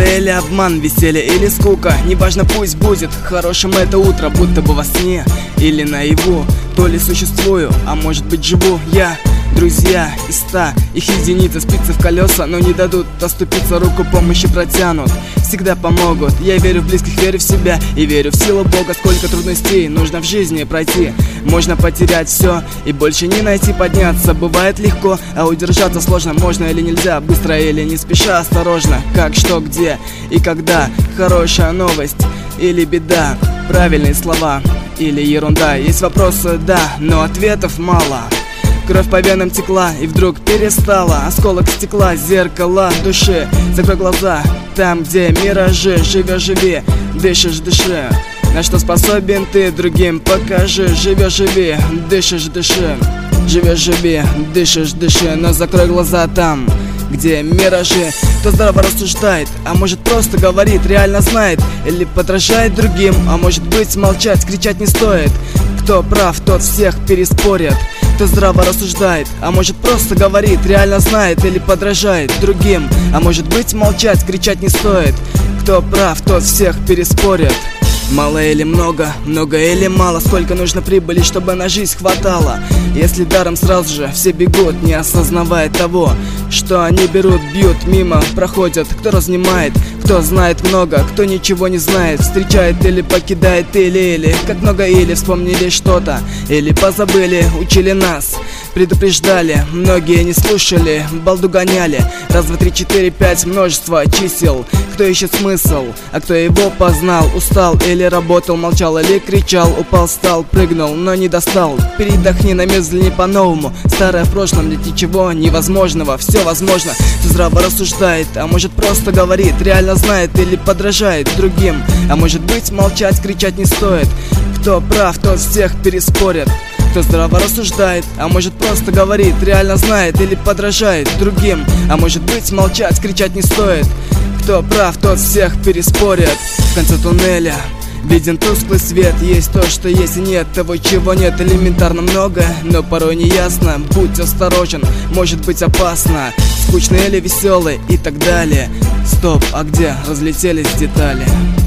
Правда или обман, веселье или скука, неважно, пусть будет хорошим это утро, будто бы во сне или наяву. То ли существую, а может быть живу я. Друзья из 100, их единицы, спицы в колеса, но не дадут оступиться, руку помощи протянут, всегда помогут. Я верю в близких, верю в себя и верю в силу Бога. Сколько трудностей нужно в жизни пройти, можно потерять все и больше не найти. Подняться бывает легко, а удержаться сложно. Можно или нельзя, быстро или не спеша, осторожно. Как, что, где и когда, хорошая новость или беда, правильные слова или ерунда. Есть вопросы, да, но ответов мало. Кровь по венам текла и вдруг перестала. Осколок стекла, зеркало души. Закрой глаза, там где миражи. Живешь, живи, дышишь, дыши. На что способен ты, другим покажи. Живешь, живи, дышишь, дыши. Живешь, живи, дышишь, дыши. Но закрой глаза там, где миражи. Кто здраво рассуждает, а может просто говорит, реально знает или подражает другим, а может быть молчать, кричать не стоит. Кто прав, тот всех переспорит. Кто здраво рассуждает, а может просто говорит, реально знает или подражает другим, а может быть молчать, кричать не стоит. Кто прав, тот всех переспорит. Мало или много, много или мало, сколько нужно прибыли, чтобы на жизнь хватало. Если даром сразу же все бегут, не осознавая того, что они берут, бьют мимо, проходят. Кто разнимает, кто знает много, кто ничего не знает, встречает или покидает, или как много или вспомнили что-то, или позабыли, учили нас, предупреждали, многие не слушали, балду гоняли. Раз, два, три, четыре, пять, множество чисел. Кто ищет смысл, а кто его познал, устал или работал, молчал или кричал, упал, встал, прыгнул, но не достал. Передохни, на мир взгляни по-новому. Старое в прошлом, нет ничего невозможного, все возможно. Кто здраво рассуждает, а может просто говорит, реально знает или подражает другим, а может быть молчать, кричать не стоит. Кто прав, тот всех переспорит. Кто здраво рассуждает, а может просто говорит, реально знает или подражает другим, а может быть молчать, кричать не стоит. Кто прав, тот всех переспорит. В конце туннеля виден тусклый свет. Есть то, что есть, и нет того, чего нет. Элементарно много, но порой не ясно. Будь осторожен, может быть опасно. Скучный или веселый и так далее. Стоп, а где разлетелись детали?